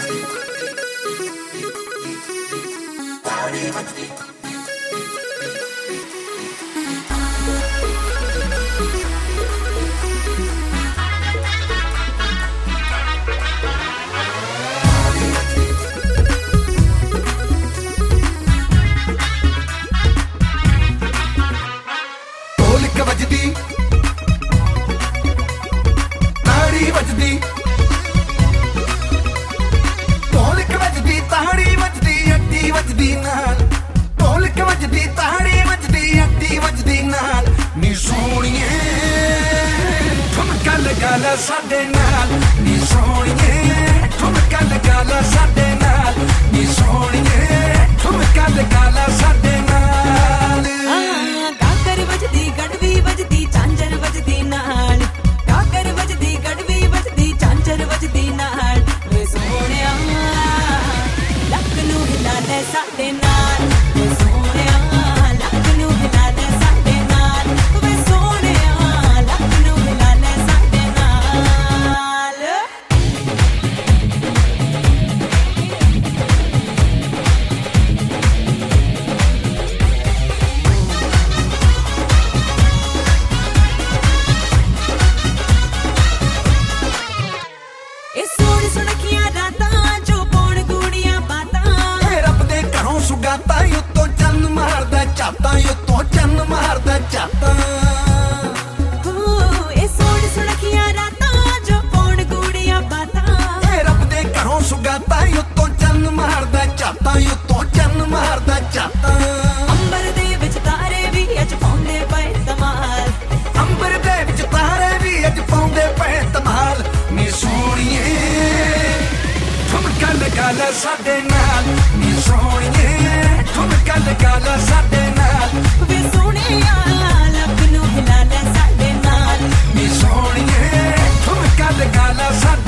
ਵੱਜਦੀ ਤਾੜੀ ਵੱਜਦੀ ਢੋਲਕ ਵੱਜਦੀ ਤਾੜੀ ਵੱਜਦੀ ਅੱਡੀ ਵੱਜਦੀ ਨਾਲ ਢੋਲਕ ਵੱਜਦੀ ਤਾੜੀ ਵੱਜਦੀ ਅੱਡੀ ਵੱਜਦੀ ਨਾਲ ਨੀ ਸੋਹਣੀਏ ਠੁਮਕਾ ਲਗਾ ਲੈ ਸਾਡੇ ਨਾਲ ਨੀ ਸੋਹਣੀਏ ਠੁਮਕਾ ਲਗਾ ਲੈ ਸਾਡੇ ਨਾਲ ਨੀ ਸੋਹਣੀਏ ਠੁਮਕਾ ਲਗਾ ਲੈ ਸਾਡੇ ਨਾਲ ਕਾਕਰ ਵੱਜਦੀ ਗੜਵੀ ਵੱਜਦੀ ਝਾਂਜਰ ਵੱਜਦੀ ਨਾਲ ਕਾਕਰ ਵੱਜਦੀ ਗੜਵੀ ਵੱਜਦੀ ਝਾਂਜਰ ਵੱਜਦੀ ਨਾਲ ਵੇ ਸੋਹਣਿਆ ਲੱਕ ਨੂੰ ਹਿਲਾ ਲੈ ਸਾਡੇ ਨਾਲ ਵੇ ਸੋਹਣਿਆ ਲੱਕ ਨੂੰ ਹਿਲਾ ਲੈ ਸਾਡੇ ਨਾਲ ਵੇ ਸੋਹਣਿਆ ਲੱਕ ਨੂੰ ਹਿਲਾ ਲੈ ਸਾਡੇ ਨਾਲ ਸੁਣਖੀਆਂ ਰਾਤਾਂ ਜੋ ਪੌਣ ਗੂੜੀਆਂ ਬਾਤਾਂ ਏ ਰੱਬ ਦੇ ਘਰੋਂ ਸੁਗਾਤਾਂ ਉੱਤੋਂ ਚੰਨ ਮਾਰਦਾ ਝਾਤਾਂ ਉੱਤੋਂ ਚੰਨ ਮਾਰਦਾ ਝਾਤਾਂ ਇਹ ਸੁਣਖੀਆਂ ਰਾਤਾਂ ਜੋ ਪੌਣ ਗੂੜੀਆਂ ਬਾਤਾਂ ਏ ਰੱਬ ਦੇ ਘਰੋਂ ਸੁਗਾਤਾਂ ਉੱਤੋਂ ਚੰਨ ਮਾਰਦਾ ਝਾਤਾਂ ਉੱਤੋਂ ਚੰਨ ਮਾਰਦਾ ਝਾਤਾਂ ਅੰਬਰ ਦੇ ਵਿੱਚ ਤਾਰੇ ਵੀ ਅੱਜ ਪਾਉਂਦੇ ਪਏ ਧਮਾਲ ਅੰਬਰ ਦੇ ਵਿੱਚ ਤਾਰੇ ਵੀ ਅੱਜ ਪਾਉਂਦੇ ਪਏ ਧਮਾਲ ਨੀ ਸੋਹਣੀਏ ਠੁਮਕਾ ਲਗਾ ਲੈ ਸਾਡੇ ਨਾਲ ਨੀ ਸੋਹਣੀਏ ਠੁਮਕਾ ਲਗਾ ਲੈ ਸਾਡੇ ਨਾਲ ਵੇ ਸੋਹਣਿਆ ਲੱਕ ਨੂੰ ਹਿਲਾ ਲੈ ਸਾਡੇ ਨਾਲ ਨੀ ਸੋਹਣੀਏ ਠੁਮਕਾ ਲਗਾ ਲੈ ਸਾਡੇ